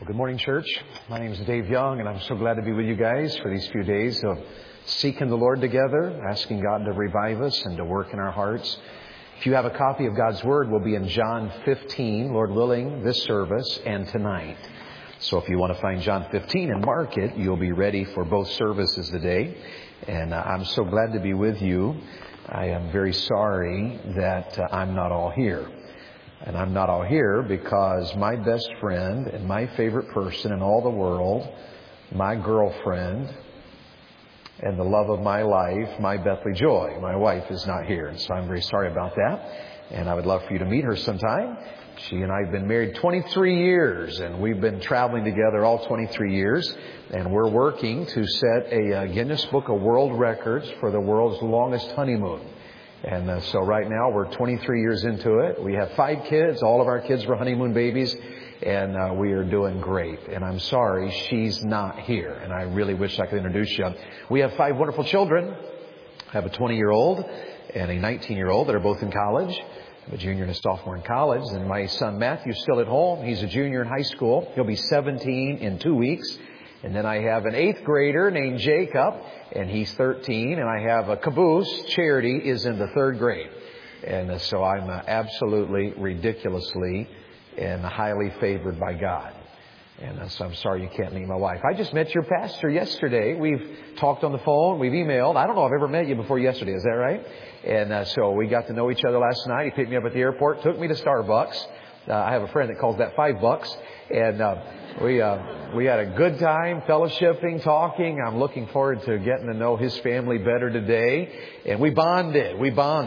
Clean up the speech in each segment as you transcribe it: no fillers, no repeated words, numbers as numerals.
Good morning, church. My name is Dave Young, and I'm so glad to be with you guys for these few days of seeking the Lord together, asking God to revive us and to work in our hearts. If you have a copy of God's Word, we'll be in John 15, Lord willing, this service and tonight. So if you want to find John 15 and mark it, you'll be ready for both services today. And I'm so glad to be with you. I am very sorry that I'm not all here. And I'm not all here because my best friend and my favorite person in all the world, my girlfriend and the love of my life, my Bethany Joy, my wife, is not here. And so I'm very sorry about that. And I would love for you to meet her sometime. She and I have been married 23 years, and we've been traveling together all 23 years. And we're working to set a Guinness Book of World Records for the world's longest honeymoon. And so right now we're 23 years into it. We have 5 kids. All of our kids were honeymoon babies. And we are doing great. And I'm sorry she's not here. And I really wish I could introduce you. We have 5 wonderful children. I have a 20-year-old and a 19-year-old that are both in college. I have a junior and a sophomore in college. And my son Matthew's still at home. He's a junior in high school. He'll be 17 in 2 weeks. And then I have an 8th grader named Jacob, and he's 13. And I have a caboose. Charity is in the 3rd grade. And so I'm absolutely, ridiculously, and highly favored by God. And so I'm sorry you can't meet my wife. I just met your pastor yesterday. We've talked on the phone. We've emailed. I don't know if I've ever met you before yesterday. Is that right? And so we got to know each other last night. He picked me up at the airport, took me to Starbucks. I have a friend that calls that $5. And we had a good time fellowshipping, talking. I'm looking forward to getting to know his family better today. And we bonded.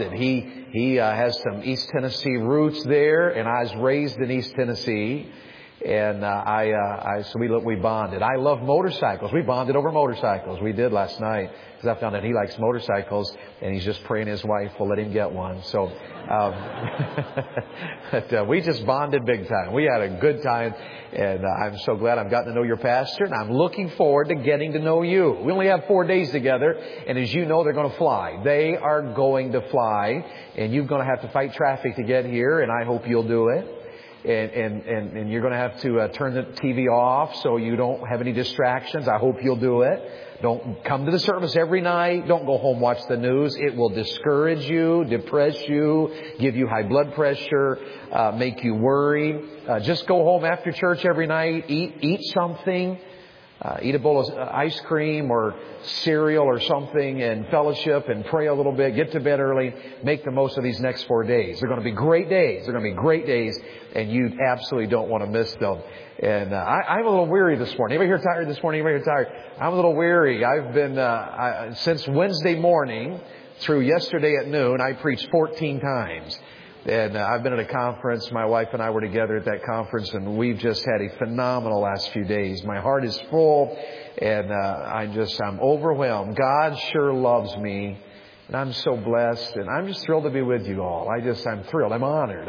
He has some East Tennessee roots there, and I was raised in East Tennessee. And so we bonded. I love motorcycles. We bonded over motorcycles. We did last night because I found that he likes motorcycles, and he's just praying his wife will let him get one. So but, we just bonded big time. We had a good time, and I'm so glad I've gotten to know your pastor, and I'm looking forward to getting to know you. We only have 4 days together, and as you know, they're going to fly. They are going to fly, and you're going to have to fight traffic to get here, and I hope you'll do it. And you're going to have to turn the TV off so you don't have any distractions. I hope you'll do it. Don't come to the service every night. Don't go home, watch the news. It will discourage you, depress you, give you high blood pressure, make you worry. Just go home after church every night. Eat something. Eat a bowl of ice cream or cereal or something and fellowship and pray a little bit. Get to bed early. Make the most of these next 4 days. They're going to be great days. They're going to be great days, and you absolutely don't want to miss them. And I'm a little weary this morning. Anybody here tired this morning? Anybody here tired? I'm a little weary. I've been since Wednesday morning through yesterday at noon. I preached 14 times. And I've been at a conference. My wife and I were together at that conference, and we've just had a phenomenal last few days. My heart is full, and I'm overwhelmed. God sure loves me, and I'm so blessed, and I'm just thrilled to be with you all. I'm thrilled. I'm honored.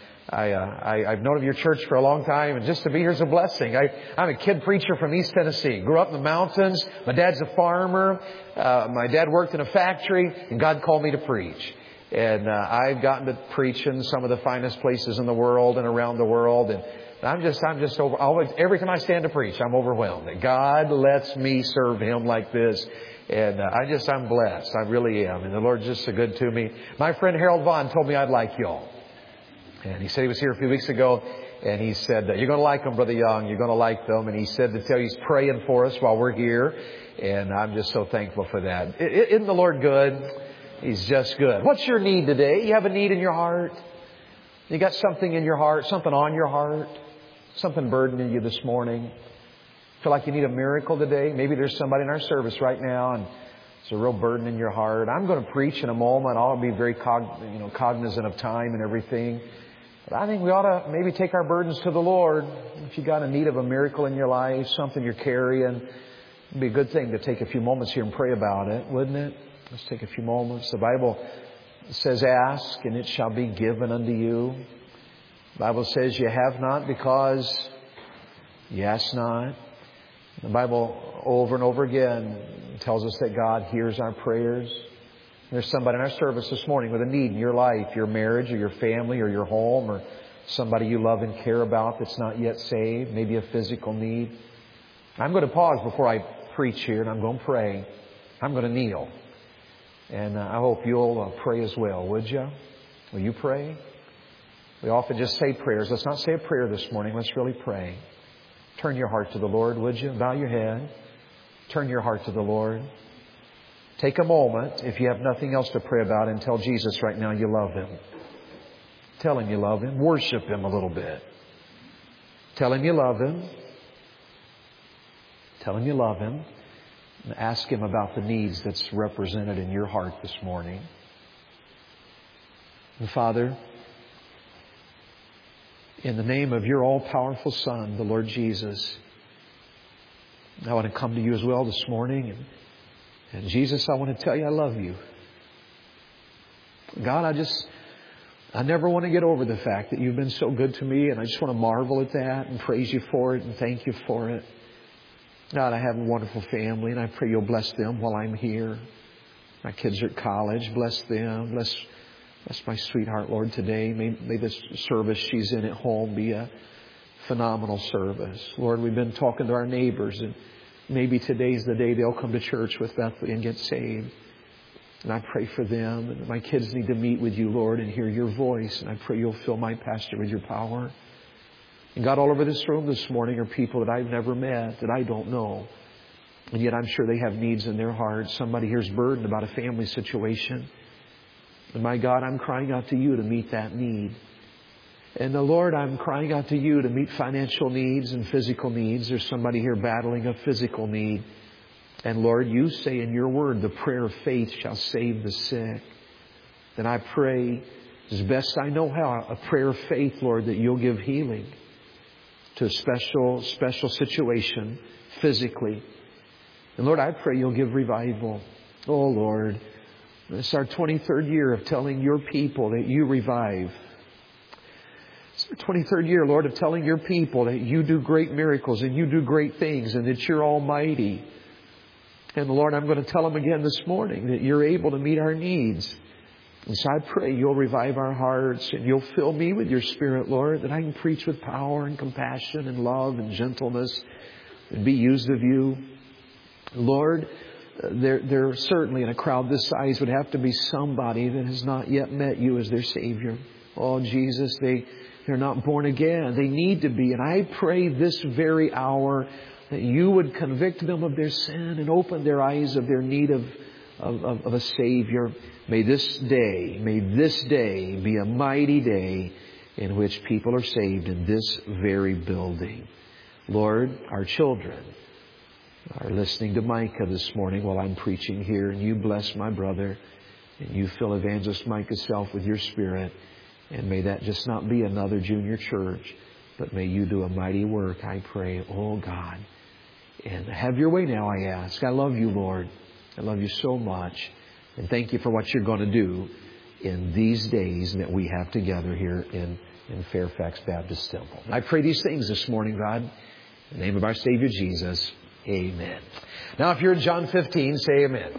I've known of your church for a long time, and just to be here is a blessing. I'm a kid preacher from East Tennessee. Grew up in the mountains. My dad's a farmer. My dad worked in a factory, and God called me to preach. And I've gotten to preach in some of the finest places in the world and around the world. And I'm just every time I stand to preach, I'm overwhelmed. That God lets me serve Him like this. And I'm blessed. I really am. And the Lord's just so good to me. My friend Harold Vaughn told me I'd like y'all. And he said he was here a few weeks ago. And he said, you're going to like them, Brother Young. You're going to like them. And he said to tell you he's praying for us while we're here. And I'm just so thankful for that. Isn't the Lord good? He's just good. What's your need today? You have a need in your heart? You got something in your heart, something on your heart, something burdening you this morning? Feel like you need a miracle today? Maybe there's somebody in our service right now and it's a real burden in your heart. I'm going to preach in a moment. I'll be very cognizant of time and everything. But I think we ought to maybe take our burdens to the Lord. If you got a need of a miracle in your life, something you're carrying, it'd be a good thing to take a few moments here and pray about it, wouldn't it? Let's take a few moments. The Bible says, ask and it shall be given unto you. The Bible says you have not because you ask not. The Bible over and over again tells us that God hears our prayers. There's somebody in our service this morning with a need in your life, your marriage or your family or your home or somebody you love and care about that's not yet saved, maybe a physical need. I'm going to pause before I preach here, and I'm going to pray. I'm going to kneel. And I hope you'll pray as well, would you? Will you pray? We often just say prayers. Let's not say a prayer this morning. Let's really pray. Turn your heart to the Lord, would you? Bow your head. Turn your heart to the Lord. Take a moment, if you have nothing else to pray about, and tell Jesus right now you love Him. Tell Him you love Him. Worship Him a little bit. Tell Him you love Him. Tell Him you love Him. And ask Him about the needs that's represented in your heart this morning. And Father, in the name of your all-powerful Son, the Lord Jesus, I want to come to you as well this morning. And Jesus, I want to tell you I love you. God, I never want to get over the fact that you've been so good to me. And I just want to marvel at that and praise you for it and thank you for it. God, I have a wonderful family, and I pray you'll bless them while I'm here. My kids are at college. Bless them. Bless my sweetheart, Lord, today. May this service she's in at home be a phenomenal service. Lord, we've been talking to our neighbors, and maybe today's the day they'll come to church with Bethany and get saved. And I pray for them. And my kids need to meet with you, Lord, and hear your voice. And I pray you'll fill my pastor with your power. And God, all over this room this morning are people that I've never met, that I don't know. And yet I'm sure they have needs in their hearts. Somebody here's burdened about a family situation. And my God, I'm crying out to you to meet that need. And the Lord, I'm crying out to you to meet financial needs and physical needs. There's somebody here battling a physical need. And Lord, you say in your word, the prayer of faith shall save the sick. And I pray, as best I know how, a prayer of faith, Lord, that you'll give healing to a special situation physically. And Lord, I pray you'll give revival. Oh Lord, this is our 23rd year of telling your people that you revive. It's our 23rd year, Lord, of telling your people that you do great miracles and you do great things and that you're almighty. And Lord, I'm going to tell them again this morning that you're able to meet our needs. And so I pray you'll revive our hearts and you'll fill me with your Spirit, Lord, that I can preach with power and compassion and love and gentleness and be used of you. Lord, there certainly in a crowd this size would have to be somebody that has not yet met you as their Savior. Oh, Jesus, they're not born again. They need to be. And I pray this very hour that you would convict them of their sin and open their eyes of their need of a Savior. May this day be a mighty day in which people are saved in this very building. Lord, our children are listening to Micah this morning while I'm preaching here. And you bless my brother. And you fill Evangelist Micah's self with your Spirit. And may that just not be another junior church, but may you do a mighty work, I pray, oh God. And have your way now, I ask. I love you, Lord. I love you so much. And thank you for what you're going to do in these days that we have together here in Fairfax Baptist Temple. I pray these things this morning, God. In the name of our Savior Jesus, amen. Now, if you're in John 15, say amen.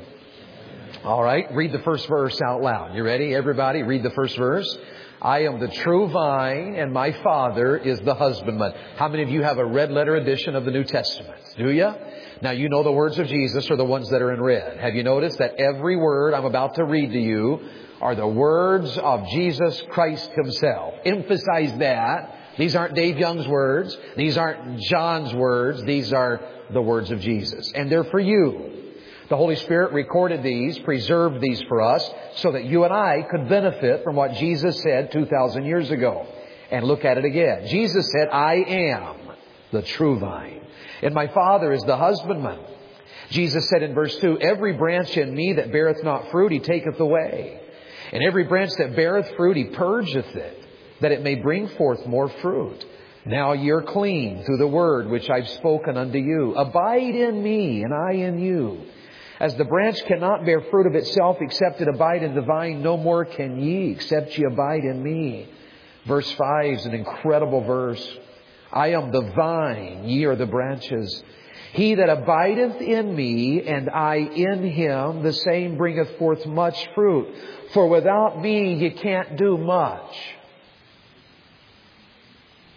All right, read the first verse out loud. You ready, everybody? Read the first verse. I am the true vine, and my Father is the husbandman. How many of you have a red letter edition of the New Testament? Do you? Now, you know the words of Jesus are the ones that are in red. Have you noticed that every word I'm about to read to you are the words of Jesus Christ Himself? Emphasize that. These aren't Dave Young's words. These aren't John's words. These are the words of Jesus. And they're for you. The Holy Spirit recorded these, preserved these for us, so that you and I could benefit from what Jesus said 2,000 years ago. And look at it again. Jesus said, I am the true vine, and my Father is the husbandman. Jesus said in verse 2, every branch in me that beareth not fruit, He taketh away. And every branch that beareth fruit, He purgeth it, that it may bring forth more fruit. Now you're clean through the word which I've spoken unto you. Abide in me, and I in you. As the branch cannot bear fruit of itself except it abide in the vine, no more can ye except ye abide in me. Verse 5 is an incredible verse. I am the vine, ye are the branches. He that abideth in me, and I in him, the same bringeth forth much fruit. For without me you can't do much.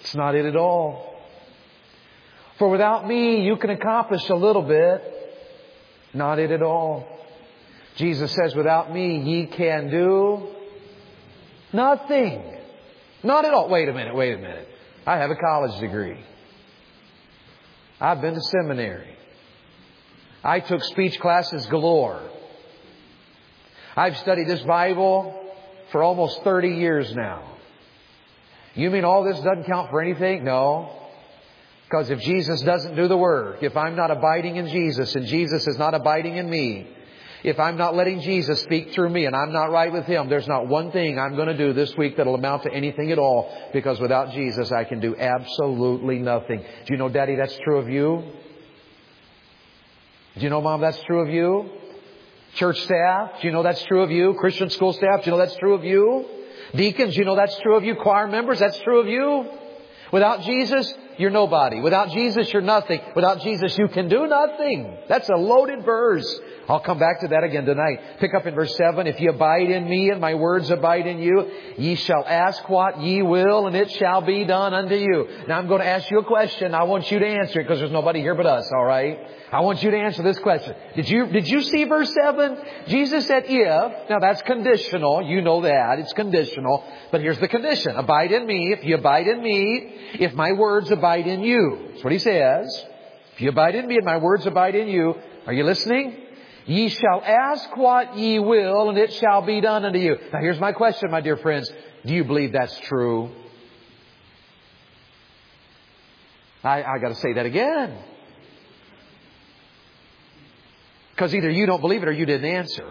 It's not it at all. For without me, you can accomplish a little bit. Not it at all. Jesus says, without me, ye can do nothing. Not at all. Wait a minute. I have a college degree. I've been to seminary. I took speech classes galore. I've studied this Bible for almost 30 years now. You mean all this doesn't count for anything? No. Because if Jesus doesn't do the work, if I'm not abiding in Jesus and Jesus is not abiding in me, if I'm not letting Jesus speak through me and I'm not right with Him, there's not one thing I'm going to do this week that'll amount to anything at all. Because without Jesus, I can do absolutely nothing. Do you know, Daddy, that's true of you? Do you know, Mom, that's true of you? Church staff, do you know that's true of you? Christian school staff, do you know that's true of you? Deacons, do you know that's true of you? Choir members, that's true of you? Without Jesus, you're nobody. Without Jesus, you're nothing. Without Jesus, you can do nothing. That's a loaded verse. I'll come back to that again tonight. Pick up in verse 7. If ye abide in me and my words abide in you, ye shall ask what ye will, and it shall be done unto you. Now I'm going to ask you a question. I want you to answer it because there's nobody here but us, all right? I want you to answer this question. Did you see verse 7? Jesus said if. Now that's conditional. You know that. It's conditional. But here's the condition. Abide in me. If you abide in me, if my words abide in you. That's what He says. If you abide in me and my words abide in you. Are you listening? Ye shall ask what ye will, and it shall be done unto you. Now here's my question, my dear friends. Do you believe that's true? I got to say that again. Because either you don't believe it or you didn't answer.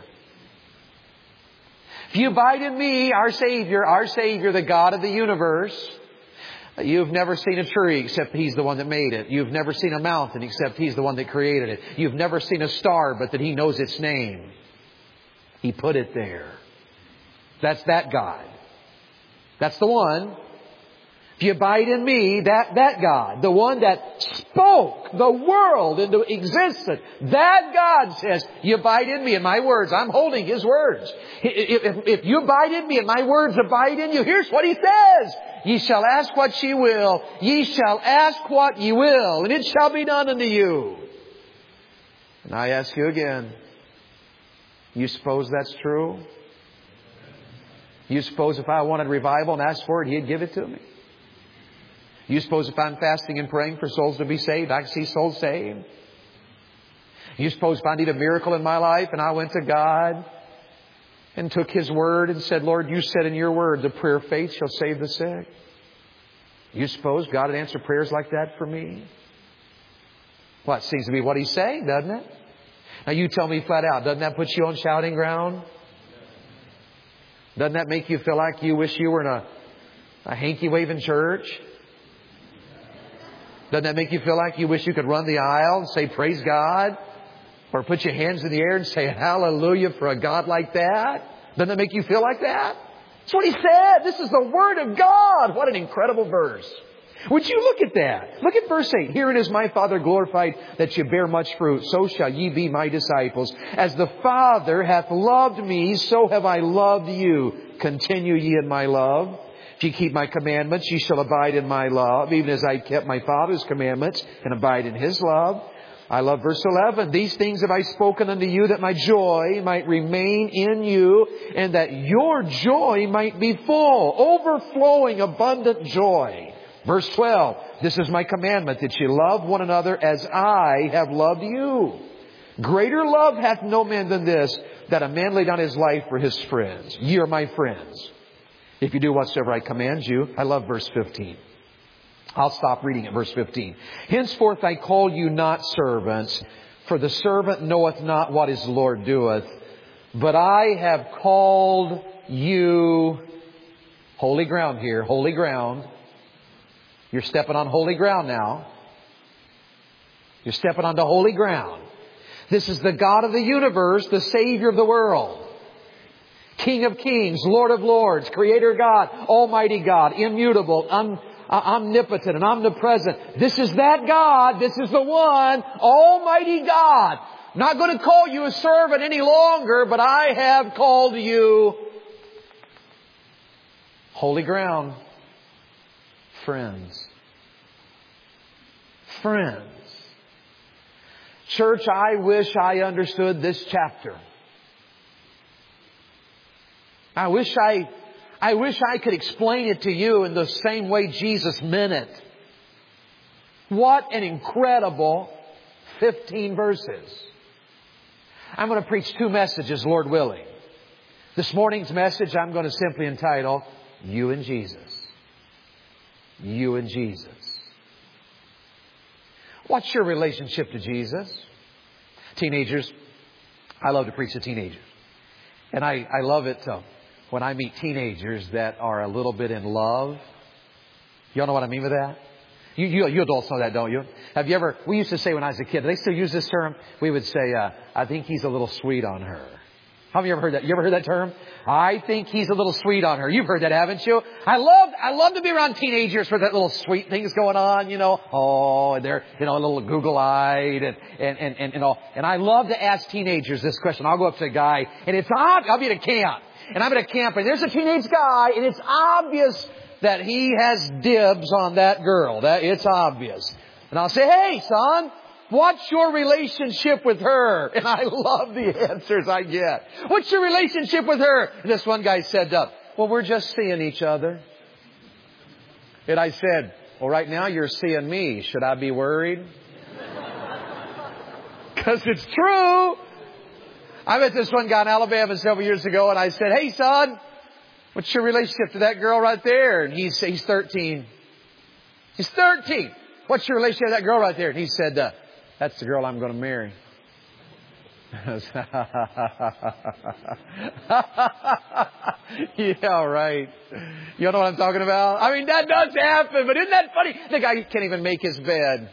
If you abide in me, our Savior, the God of the universe, you've never seen a tree except He's the one that made it. You've never seen a mountain except He's the one that created it. You've never seen a star but that He knows its name. He put it there. That's that God. That's the one. If you abide in me, that God, the one that spoke the world into existence, that God says, you abide in me and my words. I'm holding His words. If you abide in me and my words abide in you, here's what He says. Ye shall ask what ye will. Ye shall ask what ye will, and it shall be done unto you. And I ask you again, you suppose that's true? You suppose if I wanted revival and asked for it, He'd give it to me? You suppose if I'm fasting and praying for souls to be saved, I can see souls saved? You suppose if I need a miracle in my life and I went to God and took His word and said, Lord, you said in your word, the prayer of faith shall save the sick. You suppose God would answer prayers like that for me? Well, it seems to be what He's saying, doesn't it? Now you tell me flat out, doesn't that put you on shouting ground? Doesn't that make you feel like you wish you were in a hanky-waving church? Doesn't that make you feel like you wish you could run the aisle and say, praise God? Or put your hands in the air and say, hallelujah for a God like that? Doesn't that make you feel like that? That's what He said. This is the Word of God. What an incredible verse. Would you look at that? Look at verse 8. Herein is my Father glorified, that you bear much fruit. So shall ye be my disciples. As the Father hath loved me, so have I loved you. Continue ye in my love. If ye keep my commandments, ye shall abide in my love, even as I kept my Father's commandments and abide in His love. I love verse 11. These things have I spoken unto you, that my joy might remain in you, and that your joy might be full, overflowing, abundant joy. Verse 12. This is my commandment, that ye love one another as I have loved you. Greater love hath no man than this, that a man lay down his life for his friends. Ye are my friends, if you do whatsoever I command you. I love verse 15. I'll stop reading at verse 15. Henceforth I call you not servants, for the servant knoweth not what his Lord doeth. But I have called you, holy ground here, holy ground. You're stepping on holy ground now. You're stepping onto holy ground. This is the God of the universe, the Savior of the world. King of kings, Lord of lords, Creator God, Almighty God, immutable, omnipotent and omnipresent. This is that God. This is the one, Almighty God. I'm not going to call you a servant any longer, but I have called you holy ground, friends. friends. Church, I wish I understood this chapter. I wish I could explain it to you in the same way Jesus meant it. What an incredible 15 verses. I'm going to preach 2 messages, Lord willing. This morning's message I'm going to simply entitle, You and Jesus. You and Jesus. What's your relationship to Jesus? Teenagers, I love to preach to teenagers. And I love it when I meet teenagers that are a little bit in love. You all know what I mean with that? You adults know that, don't you? Have you ever, we used to say when I was a kid, do they still use this term? We would say, I think he's a little sweet on her. How have you ever heard that? You ever heard that term? I think he's a little sweet on her. You've heard that, haven't you? I love to be around teenagers for that little sweet things going on, you know. Oh, and they're, you know, a little Google-eyed and all. And I love to ask teenagers this question. I'll go up to a guy and it's odd. I'll be at a camp. And I'm at a camp and there's a teenage guy and it's obvious that he has dibs on that girl. It's obvious. And I'll say, hey, son, what's your relationship with her? And I love the answers I get. What's your relationship with her? And this one guy said, well, we're just seeing each other. And I said, well, right now you're seeing me. Should I be worried? Because it's true. I met this one guy in Alabama several years ago and I said, hey, son, what's your relationship to that girl right there? And he's 13. He's 13. What's your relationship to that girl right there? And he said, that's the girl I'm going to marry. Yeah, right. You know what I'm talking about? I mean, that does happen, but isn't that funny? The guy can't even make his bed.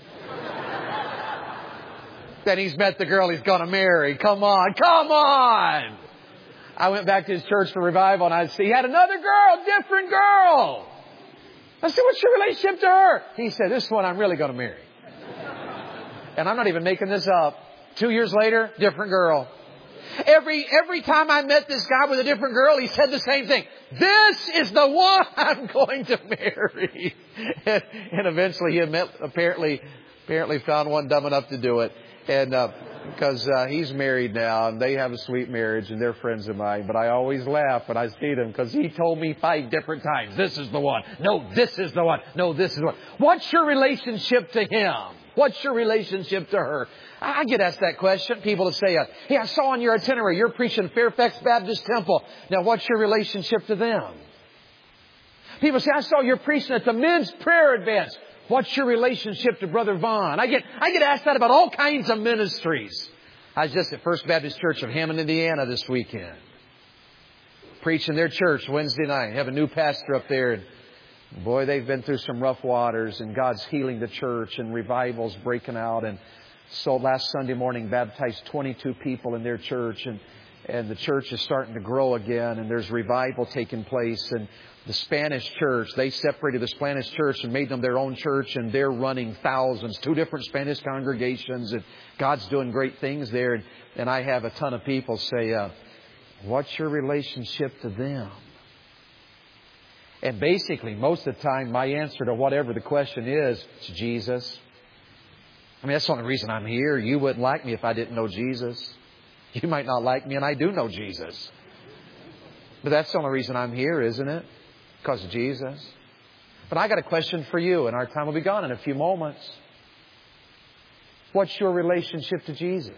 Then he's met the girl he's going to marry. Come on, come on. I went back to his church for revival and he had another girl, different girl. I said, what's your relationship to her? He said, this one I'm really going to marry. And I'm not even making this up. 2 years later, different girl. Every time I met this guy with a different girl, he said the same thing. This is the one I'm going to marry. And eventually he apparently found one dumb enough to do it. And because he's married now and they have a sweet marriage and they're friends of mine. But I always laugh when I see them because he told me 5 different times, this is the one. No, this is the one. No, this is the one. What's your relationship to him? What's your relationship to her? I get asked that question. People will say, hey, I saw on your itinerary, you're preaching Fairfax Baptist Temple. Now, what's your relationship to them? People say, I saw you're preaching at the men's prayer advance. What's your relationship to Brother Vaughn? I get asked that about all kinds of ministries. I was just at First Baptist Church of Hammond, Indiana this weekend. Preaching their church Wednesday night. Have a new pastor up there. And boy, they've been through some rough waters and God's healing the church and revival's breaking out. And so last Sunday morning baptized 22 people in their church and the church is starting to grow again and there's revival taking place. And the Spanish church, they separated the Spanish church and made them their own church and they're running thousands, 2 different Spanish congregations and God's doing great things there. And I have a ton of people say, what's your relationship to them? And basically, most of the time, my answer to whatever the question is Jesus. I mean, that's the only reason I'm here. You wouldn't like me if I didn't know Jesus. You might not like me and I do know Jesus. But that's the only reason I'm here, isn't it? Because of Jesus. But I got a question for you, and our time will be gone in a few moments. What's your relationship to Jesus?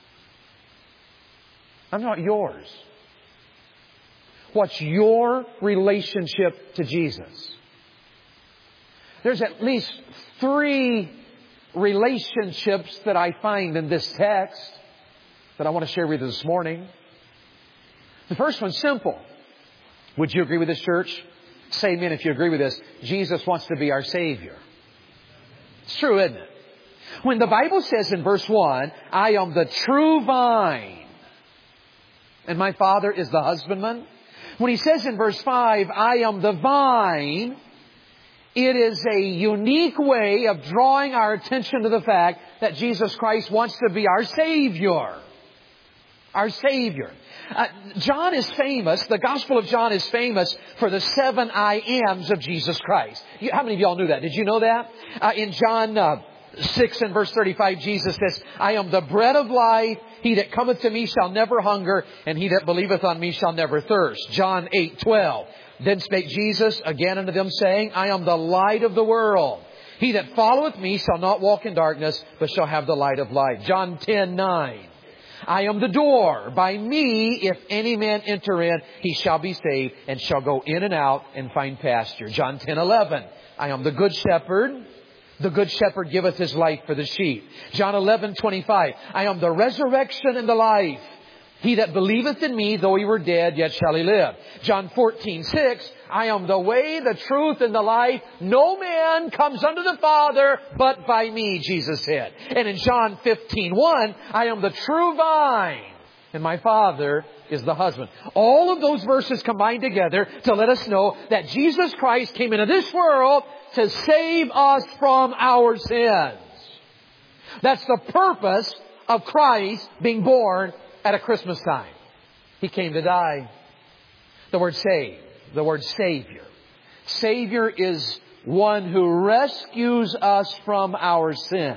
I'm not yours. What's your relationship to Jesus? There's at least 3 relationships that I find in this text that I want to share with you this morning. The first one's simple. Would you agree with this, church? Say amen if you agree with this. Jesus wants to be our Savior. It's true, isn't it? When the Bible says in verse 1, I am the true vine, and my Father is the husbandman. When He says in verse 5, I am the vine, it is a unique way of drawing our attention to the fact that Jesus Christ wants to be our Savior. Our Savior. John is famous, the Gospel of John is famous for the 7 I ams of Jesus Christ. How many of y'all knew that? Did you know that? In John 6 and verse 35, Jesus says, I am the bread of life. He that cometh to me shall never hunger, and he that believeth on me shall never thirst. John 8:12. Then spake Jesus again unto them, saying, I am the light of the world. He that followeth me shall not walk in darkness, but shall have the light of life. John 10:9. I am the door. By me, if any man enter in, he shall be saved, and shall go in and out and find pasture. John 10:11. I am the good shepherd. The good shepherd giveth his life for the sheep. John 11:25. I am the resurrection and the life. He that believeth in me, though he were dead, yet shall he live. John 14:6. I am the way, the truth, and the life. No man comes unto the Father but by me, Jesus said. And in John 15:1, I am the true vine, and my Father is the husband. All of those verses combined together to let us know that Jesus Christ came into this world to save us from our sins. That's the purpose of Christ being born at a Christmas time. He came to die. The word save, the word Savior. Savior is one who rescues us from our sin.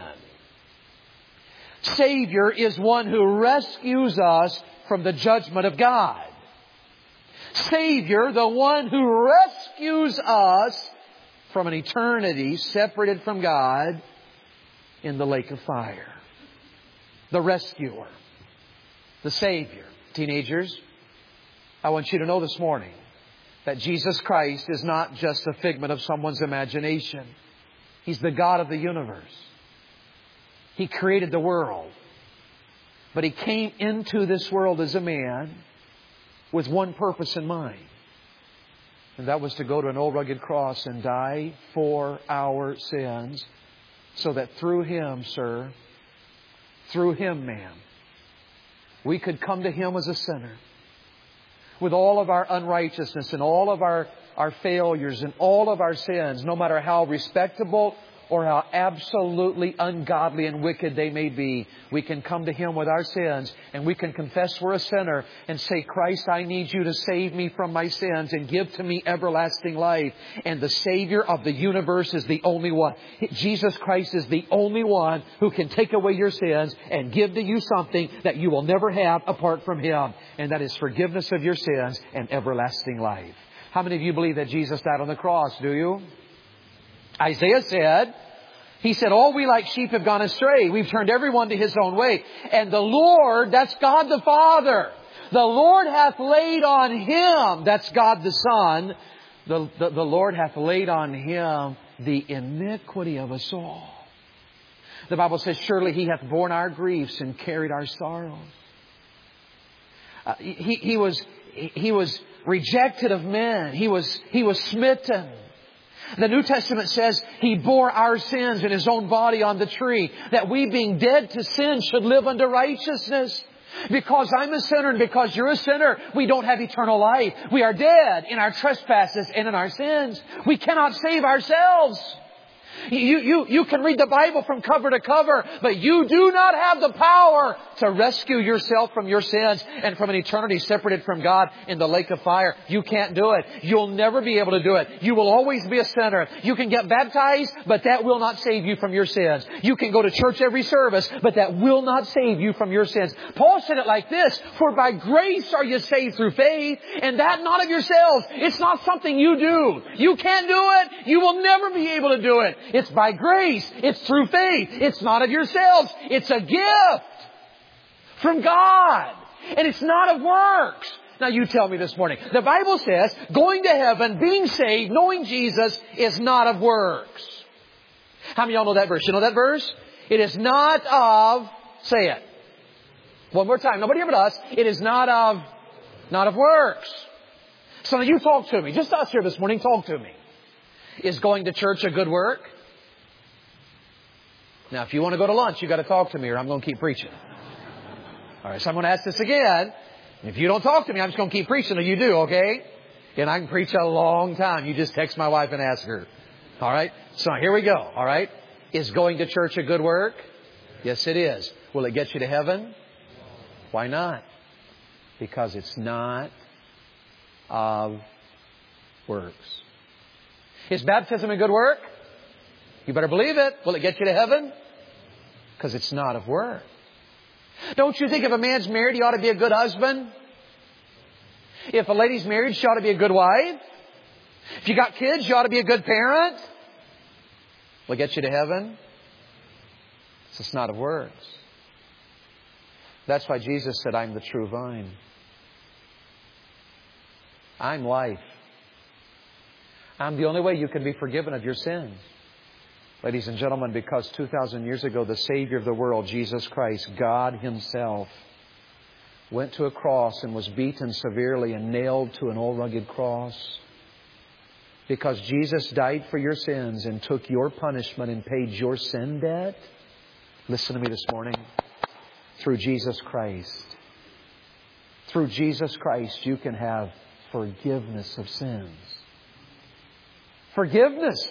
Savior is one who rescues us from the judgment of God. Savior, the one who rescues us from an eternity separated from God in the lake of fire. The rescuer. The Savior. Teenagers, I want you to know this morning that Jesus Christ is not just a figment of someone's imagination. He's the God of the universe. He created the world. But He came into this world as a man with one purpose in mind. And that was to go to an old rugged cross and die for our sins, so that through Him, sir, through Him, ma'am, we could come to Him as a sinner with all of our unrighteousness and all of our failures and all of our sins, no matter how respectable or how absolutely ungodly and wicked they may be. We can come to Him with our sins, and we can confess we're a sinner and say, Christ, I need You to save me from my sins and give to me everlasting life. And the Savior of the universe is the only one. Jesus Christ is the only one who can take away your sins and give to you something that you will never have apart from Him. And that is forgiveness of your sins and everlasting life. How many of you believe that Jesus died on the cross? Do you? Isaiah said, he said, all we like sheep have gone astray. We've turned everyone to his own way. And the Lord, that's God the Father, the Lord hath laid on Him, that's God the Son, the Lord hath laid on Him the iniquity of us all. The Bible says, surely He hath borne our griefs and carried our sorrows. He was rejected of men. He was smitten. The New Testament says He bore our sins in His own body on the tree, that we being dead to sin should live unto righteousness. Because I'm a sinner and because you're a sinner, we don't have eternal life. We are dead in our trespasses and in our sins. We cannot save ourselves. You can read the Bible from cover to cover, but you do not have the power to rescue yourself from your sins and from an eternity separated from God in the lake of fire. You can't do it. You'll never be able to do it. You will always be a sinner. You can get baptized, but that will not save you from your sins. You can go to church every service, but that will not save you from your sins. Paul said it like this, for by grace are you saved through faith, and that not of yourselves. It's not something you do. You can't do it. You will never be able to do it. It's by grace. It's through faith. It's not of yourselves. It's a gift from God. And it's not of works. Now you tell me this morning. The Bible says going to heaven, being saved, knowing Jesus is not of works. How many of y'all know that verse? You know that verse? It is not of, say it. One more time. Nobody but us. It is not of works. So now you talk to me. Just us here this morning, talk to me. Is going to church a good work? Now, if you want to go to lunch, you've got to talk to me or I'm going to keep preaching. All right, so I'm going to ask this again. If you don't talk to me, I'm just going to keep preaching until you do, okay? And I can preach a long time. You just text my wife and ask her. All right? So here we go. All right? Is going to church a good work? Yes, it is. Will it get you to heaven? Why not? Because it's not of works. Is baptism a good work? You better believe it. Will it get you to heaven? Because it's not of work. Don't you think if a man's married, he ought to be a good husband? If a lady's married, she ought to be a good wife? If you got kids, you ought to be a good parent? Will get you to heaven? It's just not of works. That's why Jesus said, I'm the true vine. I'm life. I'm the only way you can be forgiven of your sins. Ladies and gentlemen, because 2,000 years ago, the Savior of the world, Jesus Christ, God Himself, went to a cross and was beaten severely and nailed to an old rugged cross. Because Jesus died for your sins and took your punishment and paid your sin debt. Listen to me this morning. Through Jesus Christ. Through Jesus Christ, you can have forgiveness of sins. Forgiveness.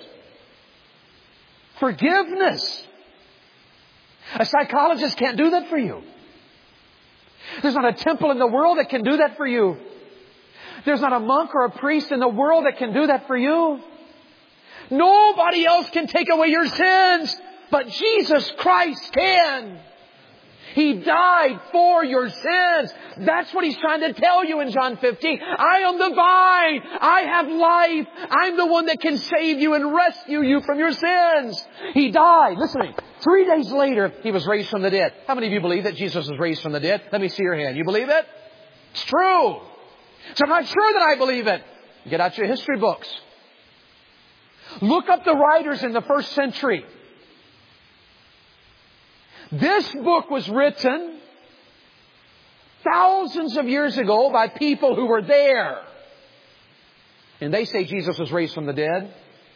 Forgiveness. A psychologist can't do that for you. There's not a temple in the world that can do that for you. There's not a monk or a priest in the world that can do that for you. Nobody else can take away your sins, but Jesus Christ can. He died for your sins. That's what He's trying to tell you in John 15. I am the vine. I have life. I'm the one that can save you and rescue you from your sins. He died. Listen to me. 3 days later, He was raised from the dead. How many of you believe that Jesus was raised from the dead? Let me see your hand. You believe it? It's true. So I'm not sure that I believe it. Get out your history books. Look up the writers in the first century. This book was written thousands of years ago by people who were there. And they say Jesus was raised from the dead.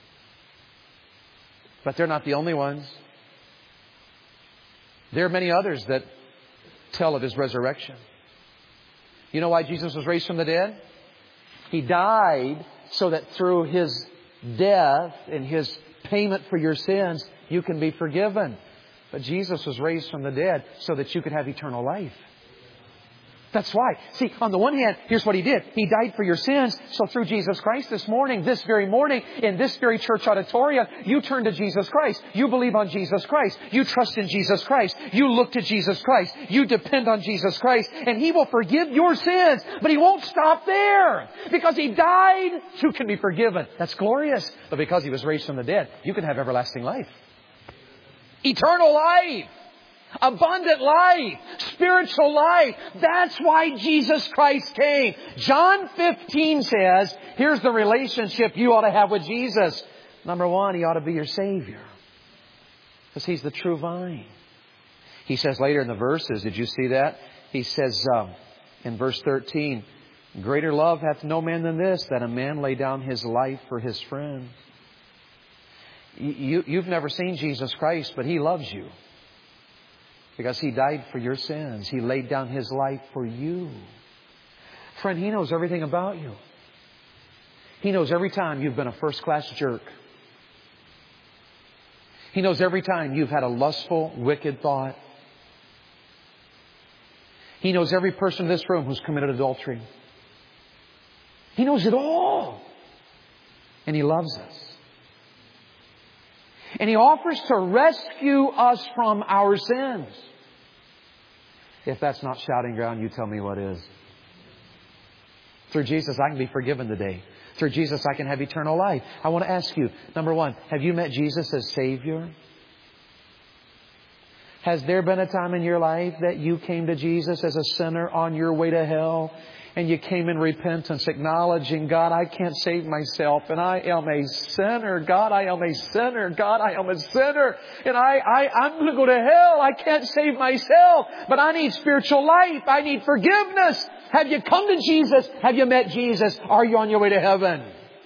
But they're not the only ones. There are many others that tell of His resurrection. You know why Jesus was raised from the dead? He died so that through His death and His payment for your sins, you can be forgiven. But Jesus was raised from the dead so that you could have eternal life. That's why. See, on the one hand, here's what He did. He died for your sins. So through Jesus Christ this morning, this very morning, in this very church auditorium, you turn to Jesus Christ. You believe on Jesus Christ. You trust in Jesus Christ. You look to Jesus Christ. You depend on Jesus Christ. And He will forgive your sins. But He won't stop there. Because He died, you can be forgiven. That's glorious. But because He was raised from the dead, you can have everlasting life. Eternal life. Abundant life. Spiritual life. That's why Jesus Christ came. John 15 says, here's the relationship you ought to have with Jesus. Number one, He ought to be your Savior. Because He's the true vine. He says later in the verses, did you see that? He says in verse 13, greater love hath no man than this, that a man lay down his life for his friend. You've never seen Jesus Christ, but He loves you. Because He died for your sins. He laid down His life for you. Friend, He knows everything about you. He knows every time you've been a first-class jerk. He knows every time you've had a lustful, wicked thought. He knows every person in this room who's committed adultery. He knows it all. And He loves us. And He offers to rescue us from our sins. If that's not shouting ground, you tell me what is. Through Jesus, I can be forgiven today. Through Jesus, I can have eternal life. I want to ask you, number one, have you met Jesus as Savior? Has there been a time in your life that you came to Jesus as a sinner on your way to hell? And you came in repentance, acknowledging, God, I can't save myself. And I am a sinner. God, I am a sinner. God, I am a sinner. And I'm going to go to hell. I can't save myself. But I need spiritual life. I need forgiveness. Have you come to Jesus? Have you met Jesus? Are you on your way to heaven?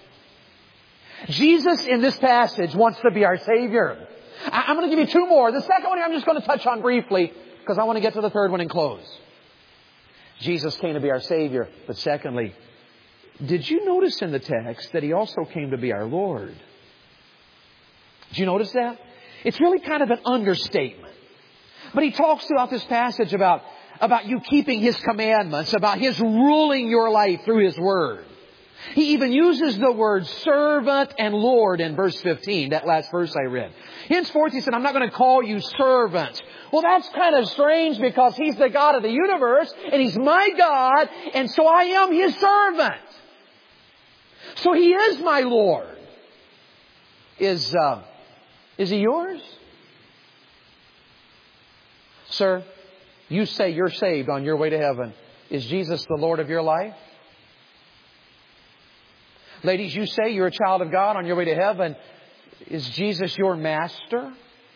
Jesus in this passage wants to be our Savior. I'm going to give you two more. The second one I'm just going to touch on briefly because I want to get to the third one and close. Jesus came to be our Savior. But secondly, did you notice in the text that He also came to be our Lord? Did you notice that? It's really kind of an understatement. But He talks throughout this passage about you keeping His commandments, about His ruling your life through His Word. He even uses the word servant and Lord in verse 15, that last verse I read. Henceforth, He said, I'm not going to call you servants. Well, that's kind of strange because He's the God of the universe and He's my God, and so I am His servant. So He is my Lord. Is He yours? Sir, you say you're saved on your way to heaven. Is Jesus the Lord of your life? Ladies, you say you're a child of God on your way to heaven. Is Jesus your master?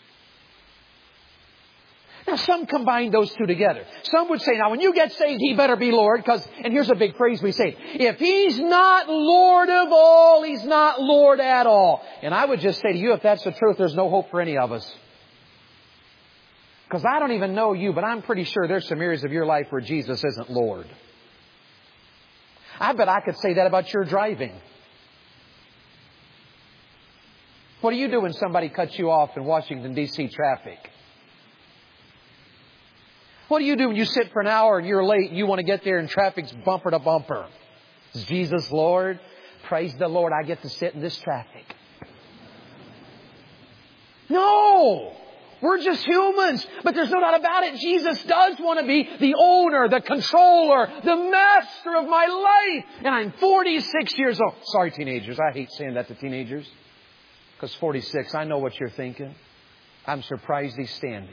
Now, some combine those two together. Some would say, now, when you get saved, He better be Lord. And here's a big phrase we say. If He's not Lord of all, He's not Lord at all. And I would just say to you, if that's the truth, there's no hope for any of us. Because I don't even know you, but I'm pretty sure there's some areas of your life where Jesus isn't Lord. I bet I could say that about your driving. What do you do when somebody cuts you off in Washington, D.C. traffic? What do you do when you sit for an hour and you're late and you want to get there and traffic's bumper to bumper? Is Jesus Lord? Praise the Lord, I get to sit in this traffic. No! We're just humans. But there's no doubt about it. Jesus does want to be the owner, the controller, the master of my life. And I'm 46 years old. Sorry, teenagers. I hate saying that to teenagers. Because 46, I know what you're thinking. I'm surprised he's standing.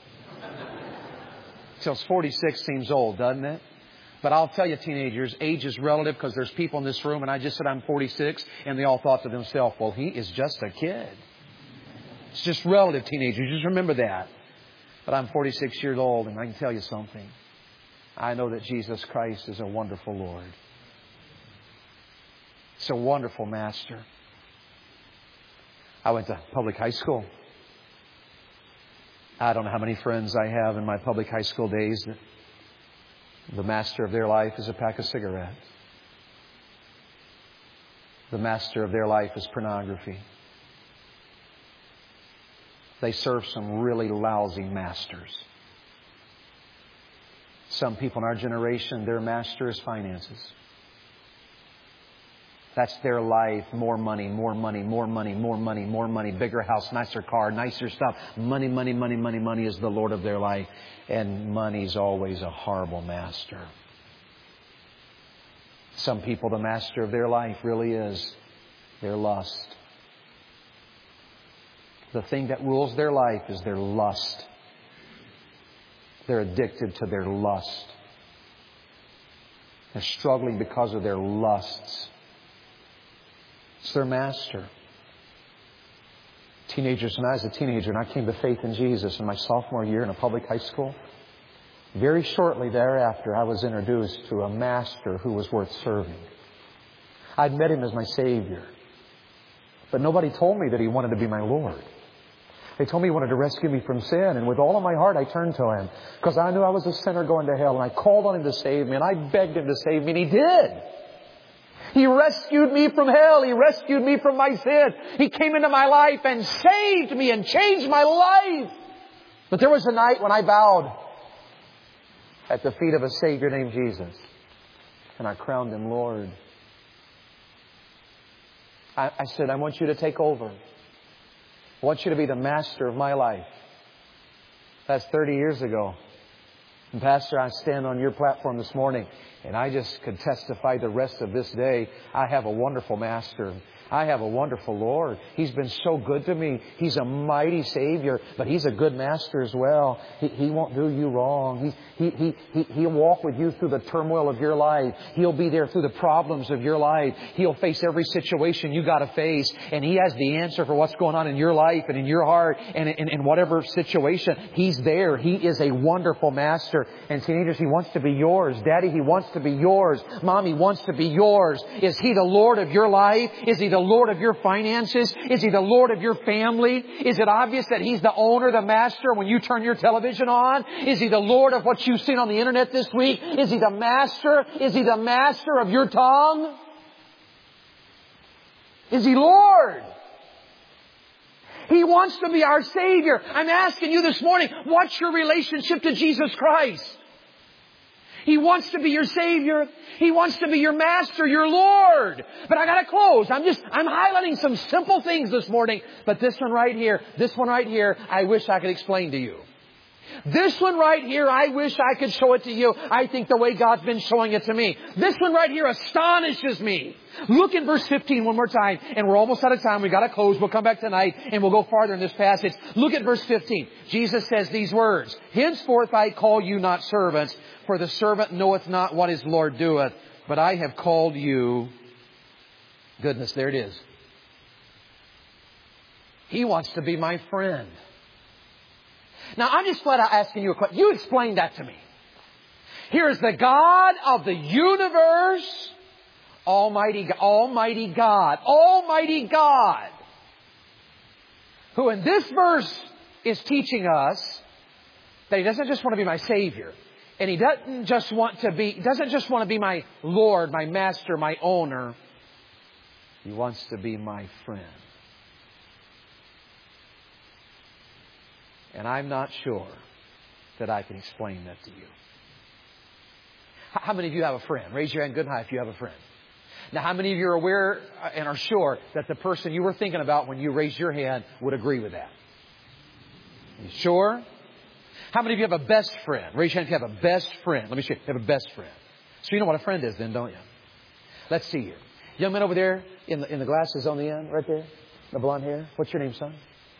So 46 seems old, doesn't it? But I'll tell you, teenagers, age is relative because there's people in this room, and I just said I'm 46, and they all thought to themselves, well, he is just a kid. It's just relative, teenagers. Just remember that. But I'm 46 years old, and I can tell you something. I know that Jesus Christ is a wonderful Lord. It's a wonderful Master. I went to public high school. I don't know how many friends I have in my public high school days that the master of their life is a pack of cigarettes. The master of their life is pornography. They serve some really lousy masters. Some people in our generation, their master is finances. That's their life. More money, more money, more money, more money, more money. Bigger house, nicer car, nicer stuff. Money, money, money, money, money is the Lord of their life. And money's always a horrible master. Some people, the master of their life really is their lust. The thing that rules their life is their lust. They're addicted to their lust. They're struggling because of their lusts. It's their master. Teenagers, when I was a teenager and I came to faith in Jesus in my sophomore year in a public high school, very shortly thereafter I was introduced to a master who was worth serving. I'd met Him as my Savior. But nobody told me that He wanted to be my Lord. They told me He wanted to rescue me from sin. And with all of my heart I turned to Him. Because I knew I was a sinner going to hell. And I called on Him to save me. And I begged Him to save me. And He did. He rescued me from hell. He rescued me from my sin. He came into my life and saved me and changed my life. But there was a night when I bowed at the feet of a Savior named Jesus. And I crowned Him Lord. I said, I want you to take over. I want you to be the master of my life. That's 30 years ago. And Pastor, I stand on your platform this morning and I just could testify the rest of this day. I have a wonderful Master. I have a wonderful Lord. He's been so good to me. He's a mighty Savior, but He's a good Master as well. He won't do you wrong. He'll walk with you through the turmoil of your life. He'll be there through the problems of your life. He'll face every situation you got to face. And He has the answer for what's going on in your life and in your heart and in whatever situation. He's there. He is a wonderful Master. And teenagers, He wants to be yours. Daddy, He wants to be yours. Mom, He wants to be yours. Is He the Lord of your life? Is He the Lord of your finances? Is He the Lord of your family? Is it obvious that He's the owner, the master when you turn your television on? Is He the Lord of what you've seen on the internet this week? Is He the master? Is He the master of your tongue? Is He Lord? He wants to be our Savior. I'm asking you this morning, what's your relationship to Jesus Christ? He wants to be your Savior. He wants to be your Master, your Lord. But I gotta close. I'm highlighting some simple things this morning. But this one right here, I wish I could explain to you. This one right here, I wish I could show it to you. I think the way God's been showing it to me. This one right here astonishes me. Look at verse 15 one more time. And we're almost out of time. We got to close. We'll come back tonight and we'll go farther in this passage. Look at verse 15. Jesus says these words. Henceforth I call you not servants, for the servant knoweth not what his Lord doeth. But I have called you... Goodness, there it is. He wants to be my friend. Now, I'm just flat out asking you a question. You explain that to me. Here is the God of the universe, Almighty God, who in this verse is teaching us that He doesn't just want to be my Savior, and He doesn't just want to be my Lord, my Master, my owner. He wants to be my friend. And I'm not sure that I can explain that to you. How many of you have a friend? Raise your hand good and high if you have a friend. Now, how many of you are aware and are sure that the person you were thinking about when you raised your hand would agree with that? You sure? How many of you have a best friend? Raise your hand if you have a best friend. Let me see. You have a best friend. So you know what a friend is then, don't you? Let's see here. Young man over there in the glasses on the end, right there. The blonde hair. What's your name, son?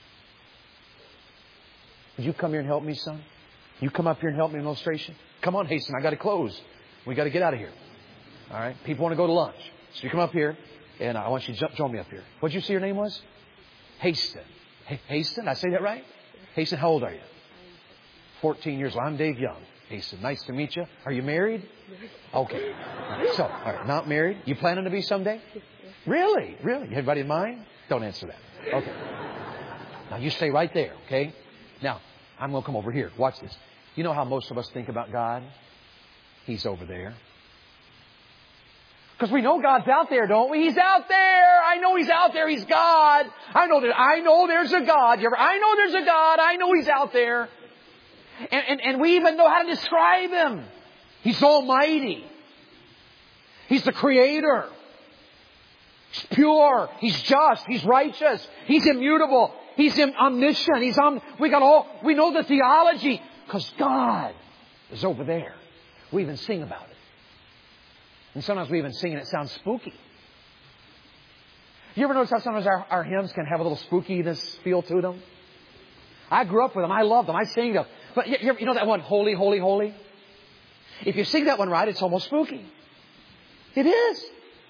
Would you come here and help me, son? You come up here and help me in illustration? Come on, Hasten. I got to close. We got to get out of here. All right? People want to go to lunch. So you come up here, and I want you to join me up here. What did you say your name was? Hasten. Hasten? I say that right? Hasten, how old are you? 14 years old. I'm Dave Young. Hasten, nice to meet you. Are you married? Okay. All right, not married. You planning to be someday? Really? Really? Anybody in mind? Don't answer that. Okay. Now, you stay right there, okay? Now, I'm going to come over here. Watch this. You know how most of us think about God? He's over there. Because we know God's out there, don't we? He's out there. I know He's out there. He's God. I know there's a God. I know there's a God. I know He's out there. And we even know how to describe Him. He's almighty. He's the Creator. He's pure. He's just. He's righteous. He's immutable. He's omniscient. We know the theology because God is over there. We even sing about it. And sometimes we even sing and it sounds spooky. You ever notice how sometimes our hymns can have a little spookiness feel to them? I grew up with them. I love them. I sing them. But you know that one, Holy, Holy, Holy? If you sing that one right, it's almost spooky. It is.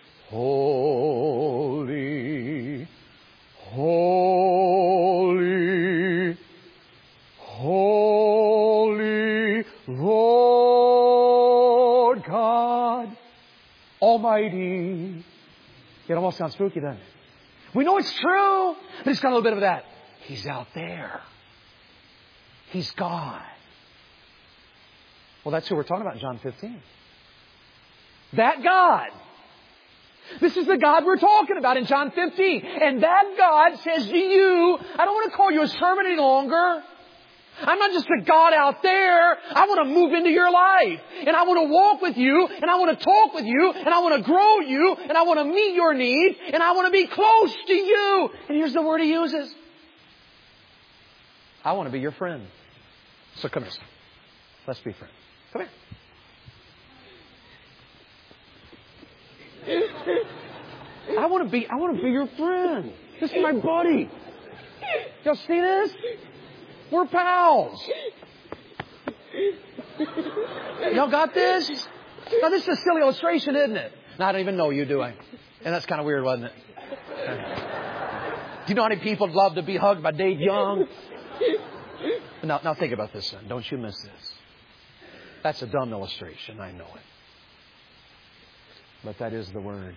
Holy, Holy, Holy, Lord God Almighty. It almost sounds spooky, doesn't it? We know it's true, but it's got a little bit of that. He's out there. He's God. Well, that's who we're talking about in John 15. That God. This is the God we're talking about in John 15. And that God says to you, I don't want to call you a servant any longer. I'm not just a God out there. I want to move into your life. And I want to walk with you. And I want to talk with you. And I want to grow you. And I want to meet your needs. And I want to be close to you. And here's the word He uses. I want to be your friend. So come here. Let's be friends. Come here. I want to be your friend. This is my buddy. Y'all see this? We're pals. Y'all got this? Now this is a silly illustration, isn't it? Now, I don't even know you, do I? And that's kind of weird, wasn't it? Do you know how many people love to be hugged by Dave Young? Now think about this, son. Don't you miss this. That's a dumb illustration. I know it. But that is the Word.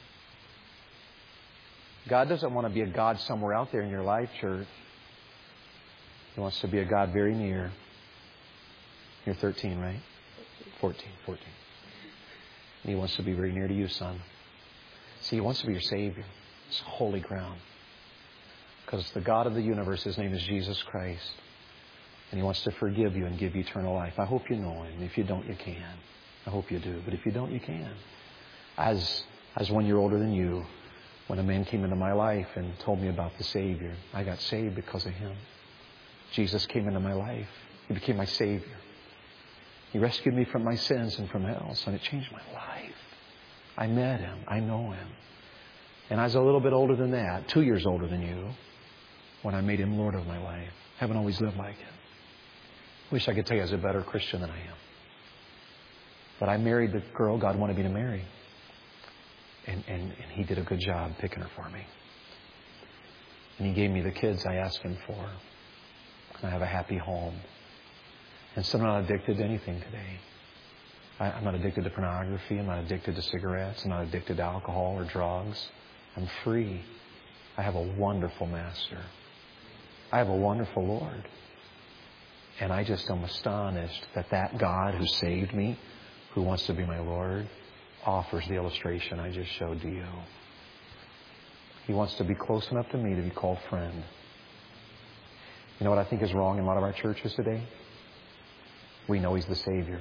God doesn't want to be a God somewhere out there in your life, church. He wants to be a God very near. You're 13, right? 14. And He wants to be very near to you, son. See, He wants to be your Savior. It's holy ground. Because the God of the universe, His name is Jesus Christ, And He wants to forgive you and give you eternal life. I hope you know Him. If you don't, you can. I hope you do. But if you don't, you can. As 1 year older than you, when a man came into my life and told me about the Savior, I got saved because of him. Jesus came into my life. He became my Savior. He rescued me from my sins and from hell. And it changed my life. I met Him. I know Him. And I was a little bit older than that, 2 years older than you, when I made Him Lord of my life. Haven't always lived like it. Wish I could tell you I was a better Christian than I am. But I married the girl God wanted me to marry. And He did a good job picking her for me. And He gave me the kids I asked Him for. And I have a happy home. And so I'm not addicted to anything today. I'm not addicted to pornography. I'm not addicted to cigarettes. I'm not addicted to alcohol or drugs. I'm free. I have a wonderful Master. I have a wonderful Lord. And I just am astonished that God who saved me, who wants to be my Lord, offers the illustration I just showed to you. He wants to be close enough to me to be called friend. You know what I think is wrong in a lot of our churches today? We know He's the Savior.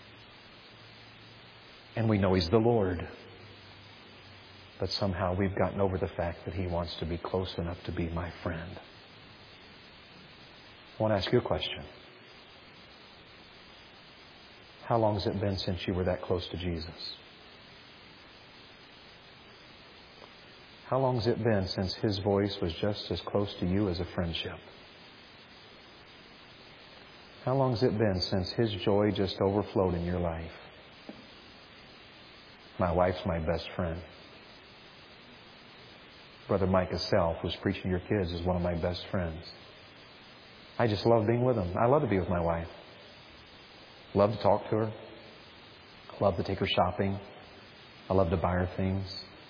And we know He's the Lord. But somehow we've gotten over the fact that He wants to be close enough to be my friend. I want to ask you a question. How long has it been since you were that close to Jesus? How long has it been since His voice was just as close to you as a friendship? How long has it been since His joy just overflowed in your life? My wife's my best friend. Brother Micah Self, who's preaching to your kids, is one of my best friends. I just love being with him. I love to be with my wife. Love to talk to her. Love to take her shopping. I love to buy her things.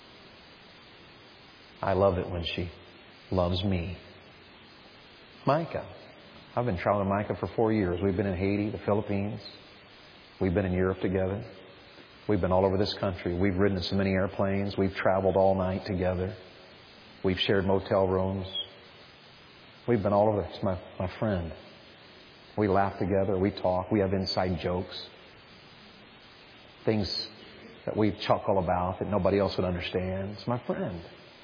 I love it when she loves me. Micah. I've been traveling with Micah for 4 years. We've been in Haiti, the Philippines. We've been in Europe together. We've been all over this country. We've ridden in so many airplanes. We've traveled all night together. We've shared motel rooms. We've been all over. It's my friend. We laugh together. We talk. We have inside jokes. Things that we chuckle about that nobody else would understand. It's my friend.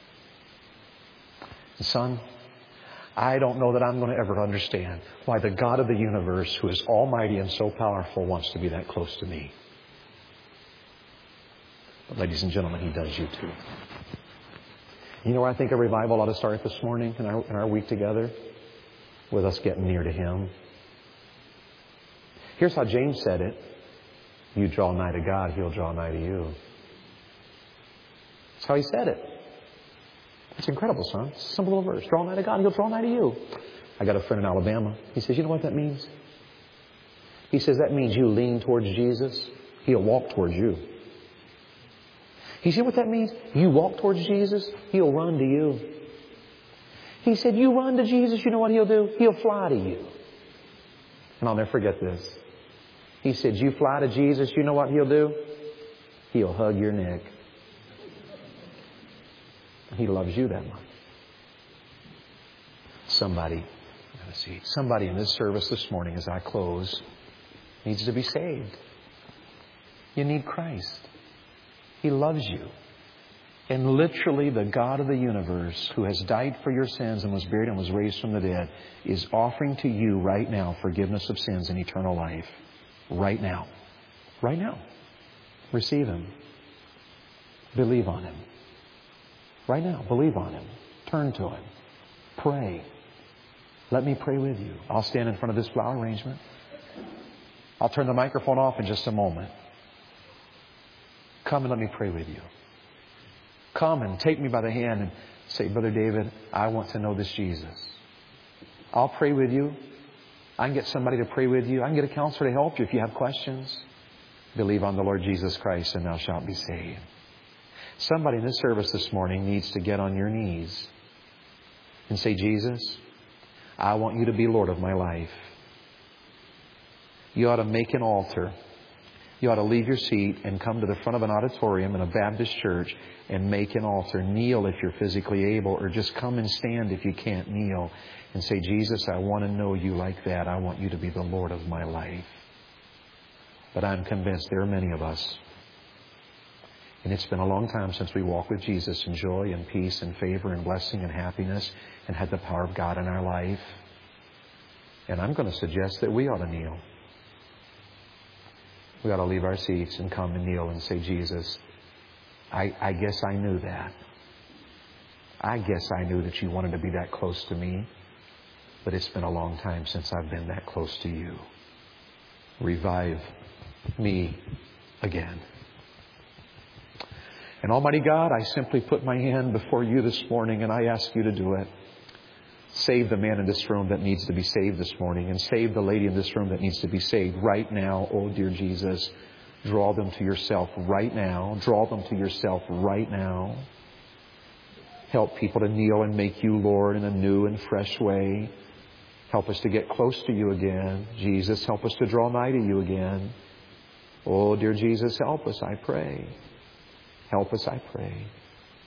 And son, I don't know that I'm going to ever understand why the God of the universe, who is almighty and so powerful, wants to be that close to me. But ladies and gentlemen, He does you too. You know where I think a revival ought to start this morning in our week together? With us getting near to Him. Here's how James said it. You draw nigh to God, He'll draw nigh to you. That's how he said it. It's incredible, son. It's a simple little verse. Draw nigh to God, He'll draw nigh to you. I got a friend in Alabama. He says, you know what that means? He says, that means you lean towards Jesus, He'll walk towards you. He said, what that means? You walk towards Jesus, He'll run to you. He said, you run to Jesus, you know what He'll do? He'll fly to you. And I'll never forget this. He said, you fly to Jesus, you know what He'll do? He'll hug your neck. He loves you that much. Somebody in this service this morning as I close needs to be saved. You need Christ. He loves you. And literally the God of the universe, who has died for your sins and was buried and was raised from the dead, is offering to you right now forgiveness of sins and eternal life. Right now. Right now. Receive Him. Believe on Him. Right now. Believe on Him. Turn to Him. Pray. Let me pray with you. I'll stand in front of this flower arrangement. I'll turn the microphone off in just a moment. Come and let me pray with you. Come and take me by the hand and say, Brother David, I want to know this Jesus. I'll pray with you. I can get somebody to pray with you. I can get a counselor to help you if you have questions. Believe on the Lord Jesus Christ and thou shalt be saved. Somebody in this service this morning needs to get on your knees and say, Jesus, I want you to be Lord of my life. You ought to make an altar You ought to leave your seat and come to the front of an auditorium in a Baptist church and make an altar. Kneel if you're physically able, or just come and stand if you can't kneel and say, Jesus, I want to know you like that. I want you to be the Lord of my life. But I'm convinced there are many of us, and it's been a long time since we walked with Jesus in joy and peace and favor and blessing and happiness and had the power of God in our life. And I'm going to suggest that we ought to kneel. We ought to leave our seats and come and kneel and say, Jesus, I guess I knew that. I guess I knew that you wanted to be that close to me. But it's been a long time since I've been that close to you. Revive me again. And Almighty God, I simply put my hand before you this morning and I ask you to do it. Save the man in this room that needs to be saved this morning, and save the lady in this room that needs to be saved right now. Oh, dear Jesus, draw them to yourself right now. Draw them to yourself right now. Help people to kneel and make you Lord in a new and fresh way. Help us to get close to you again. Jesus, help us to draw nigh to you again. Oh, dear Jesus, help us, I pray. Help us, I pray.